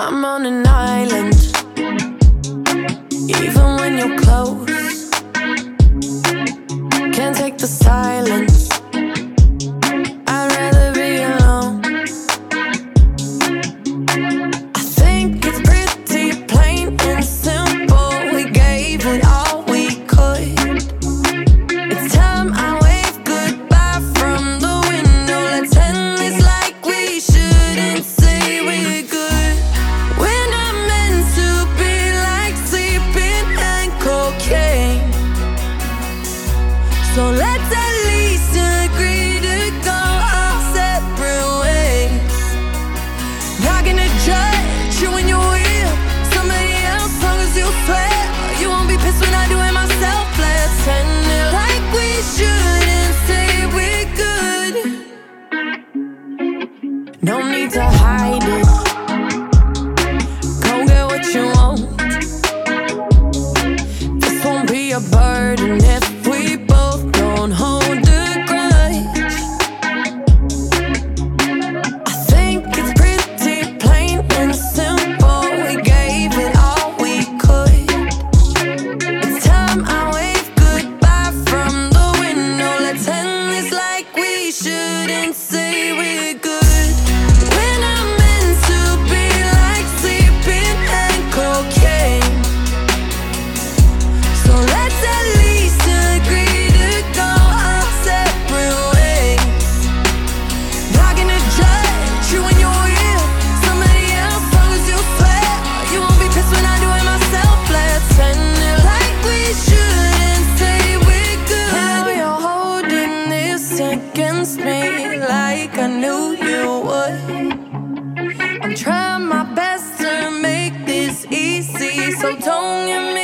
I'm on an island, even when you're close. Can't take the silence, I'd rather be alone. I think it's pretty plain and simple. We gave it all we could. It's time I wave goodbye from the window. Let's end this like we shouldn't say we're good. We're not meant to be like sleeping and cocaine. So let's at least agree to go our separate ways. Not gonna judge you when you're with somebody else, long as you swear you won't be pissed when I do it myself. Let's end it like we shouldn't say we're good. No need to hide it, go get what you want. This won't be a burden if we both don't hold a grudge. I think it's pretty plain and simple. We gave it all we could. It's time I wave goodbye from the window. Let's end this like we shouldn't say we're good. We're not meant to be like sleeping and cocaine. So let's at least agree to go our separate ways. Not gonna judge you when you're with somebody else, long as you swear you won't be pissed when I do it myself. Let's end it like we shouldn't say we're good. Now you're holding this against me like I knew you would. I'm trying my best to make this easy, so don't give me